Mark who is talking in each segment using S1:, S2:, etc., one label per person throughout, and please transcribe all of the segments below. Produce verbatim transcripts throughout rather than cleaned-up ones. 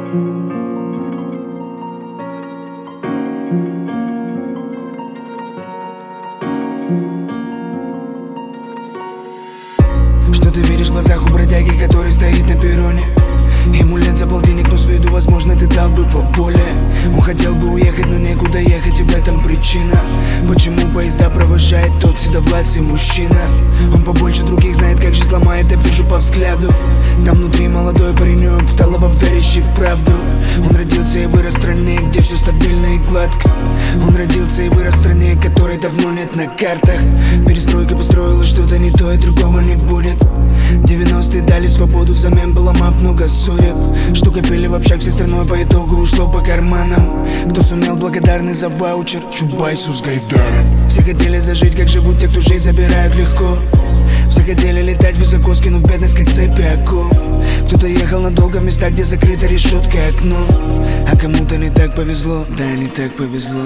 S1: Что ты видишь в глазах у бродяги, который стоит на перроне? Ему лет за полтинник, но с виду, возможно, ты дал бы поболее. Он хотел бы уехать, но некуда ехать, и в этом причина. Почему поезда провожает тот седовласый мужчина? Он побольше других знает, как жизнь ломает, я вижу по взгляду. Там внутри молодой паренек, вталово верящий в правду. Он родился и вырос в стране, где все стабильно и гладко. Он родился и вырос в стране, которой давно нет на картах. Перестройка построила что-то не то, и другого не будет. девяностые дали свободу, взамен поломав много судеб. Что копили в общак всей страной, по итогу ушло по карманам. Кто сумел, благодарный за ваучер, Чубайсу с Гайдаром. Все хотели зажить, как живут те, кто жизнь забирают легко. Все хотели летать высоко, скинув бедность, как цепи оков. Кто-то ехал надолго в места, где закрыто решеткой окно. А кому-то не так повезло, да не так повезло.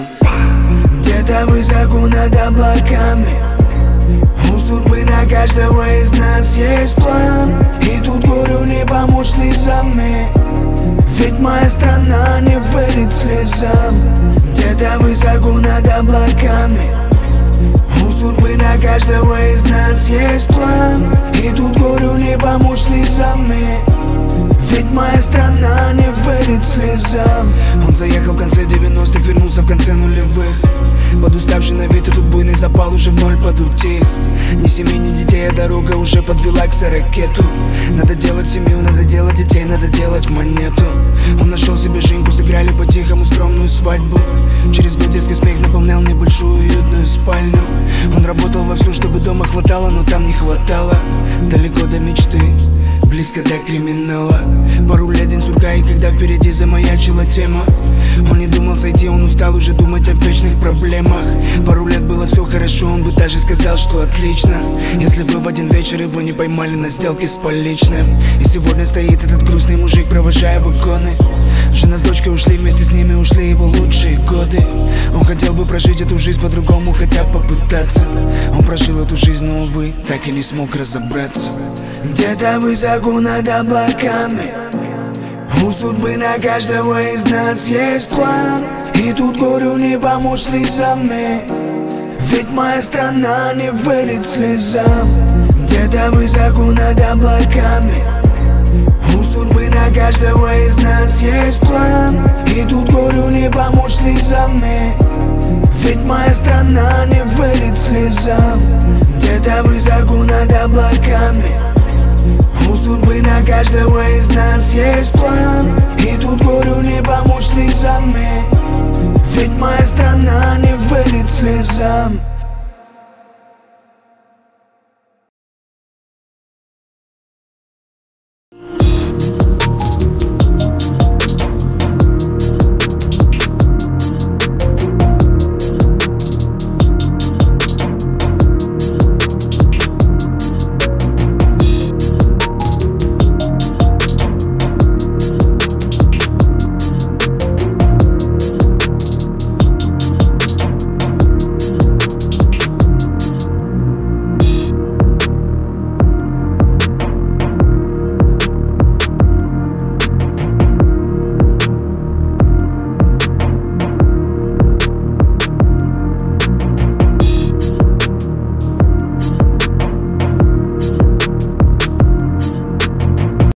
S1: Где-то высоко над облаками у судьбы на каждого из нас есть план. И тут горю не помочь слезами, ведь моя страна не верит слезам. Где-то высоко над облаками у судьбы на каждого из нас есть план. И тут горю не помочь слезами, ведь моя страна не верит слезам. Он заехал в конце девяностых, вернулся в конце нулевых. Подуставший на вид, и тут буйный запал уже в ноль подутих. Ни семьи, ни детей, а дорога уже подвела к сорокету. Надо делать семью, надо делать детей, надо делать монету. Он нашел себе Женьку, сыграли по-тихому скромную свадьбу. Через год детский смех наполнял небольшую уютную спальню. Он работал вовсю, чтобы дома хватало, но там не хватало. Далеко до мечты, близко до криминала. Пару лет день сурка, и когда впереди замаячила тема, он не думал сойти, он устал уже думать о вечных проблемах. Пару лет было все хорошо, он бы даже сказал, что отлично, если бы в один вечер его не поймали на сделке с поличным. И сегодня стоит этот грустный мужик, провожая вагоны. Жена с дочкой ушли, вместе с ними ушли его лучшие годы. Он хотел бы прожить эту жизнь по-другому, хотя бы попытаться. Он прожил эту жизнь, но, увы, так и не смог разобраться. Где-то высоко над облаками у судьбы на каждого из нас есть план. И тут горю не помочь слезами, ведь моя страна не верит слезам. Где-то высоко над облаками у судьбы на каждого из нас есть план. И тут горю не помочь слезами, ведь моя страна не верит слезам. Где-то высоко над облаками у судьбы на каждого из нас есть план.